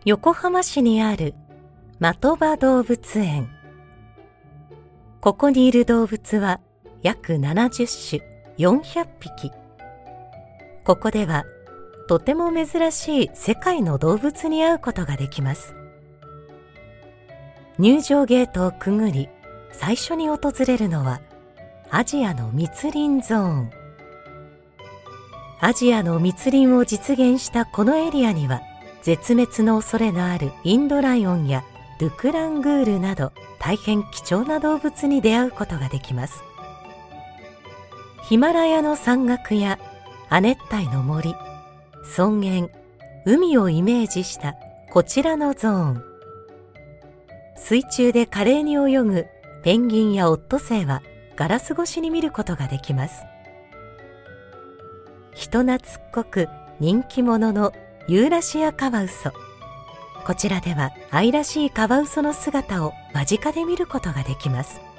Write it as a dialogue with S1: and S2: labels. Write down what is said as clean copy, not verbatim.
S1: 横浜市にある的場動物園。ここにいる動物は約70種400匹。ここではとても珍しい世界の動物に会うことができます。入場ゲートをくぐり、最初に訪れるのはアジアの密林ゾーン。アジアの密林を実現したこのエリアには、絶滅の恐れのあるインドライオンやルクラングールなど大変貴重な動物に出会うことができます。ヒマラヤの山岳や亜熱帯の森、草原、海をイメージしたこちらのゾーン。水中で華麗に泳ぐペンギンやオットセイはガラス越しに見ることができます。人懐っこく人気者のユーラシアカワウソ。こちらでは愛らしいカワウソの姿を間近で見ることができます。